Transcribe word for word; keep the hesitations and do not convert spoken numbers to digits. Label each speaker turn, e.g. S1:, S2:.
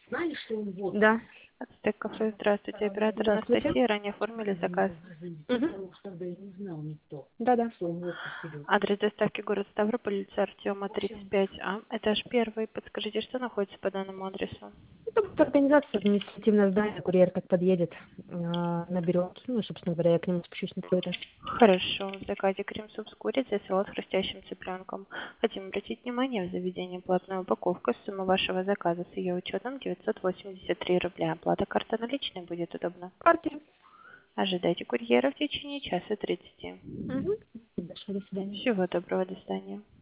S1: Да.
S2: Ацтек кафе, здравствуйте, оператор
S1: Здравствуйте.
S2: Анастасия, ранее оформили заказ.
S1: Мгм. Да-да.
S2: Адрес доставки город Ставрополь, улица Артема, тридцать пять А, этаж первый. Подскажите, что находится по данному адресу?
S1: Это будет организация, административное здание, курьер как подъедет, а, наберет. Ну, собственно говоря, я к нему спущусь на второй этаж.
S2: Хорошо. В заказе крем-суп с курицей, салат с хрустящим цыпленком. Хотим обратить внимание, в заведении платная упаковка. Сумма вашего заказа с ее учетом девятьсот восемьдесят три рубля. Оплата карта наличной будет удобно.
S1: Партия.
S2: Ожидайте курьера в течение часа тридцати.
S1: Угу. До свидания.
S2: Всего доброго, до свидания.